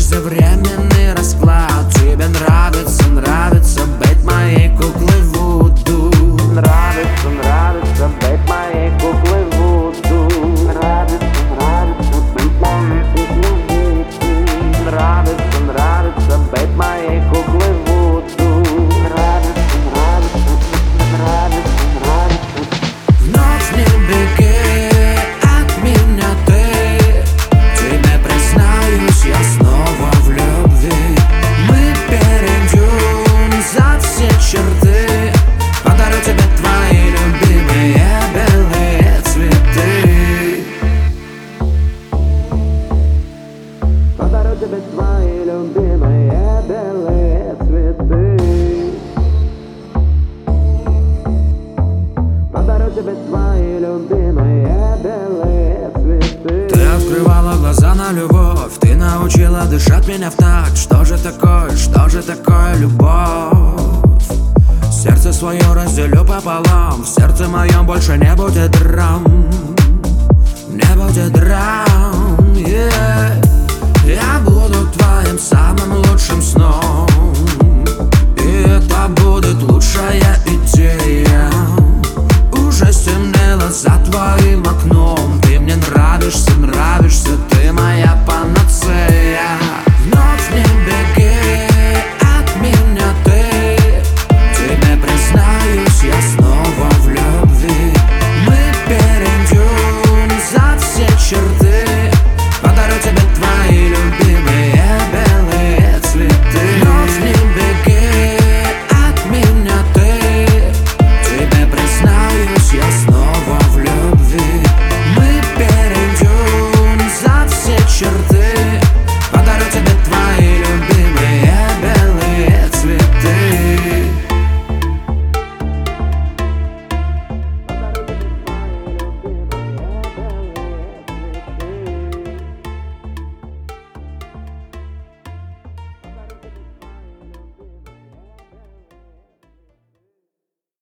преждевременный расклад. Тебе нравится, нравится быть моей куклой Вуду. Нравится, нравится быть моей куклой Вуду. Нравится, нравится быть моей куклой Вуду. Нравится, нравится быть моей куклой Вуду. Нравится, нравится, нравится, нравится. В ночь не беги от меня ты. Тебе признаюсь, я снова в любви. Мы перейдем за все черты. Подарю тебе твои любимые белые цветы. Подарю тебе твои любимые белые цветы. Подарю тебе твои любимые белые цветы. Ты открывала глаза на любовь, ты научила дышать меня в такт. Что же такое любовь? Сердце свое разделю пополам. В сердце моем больше не будет драм. Не будет драм, yeah.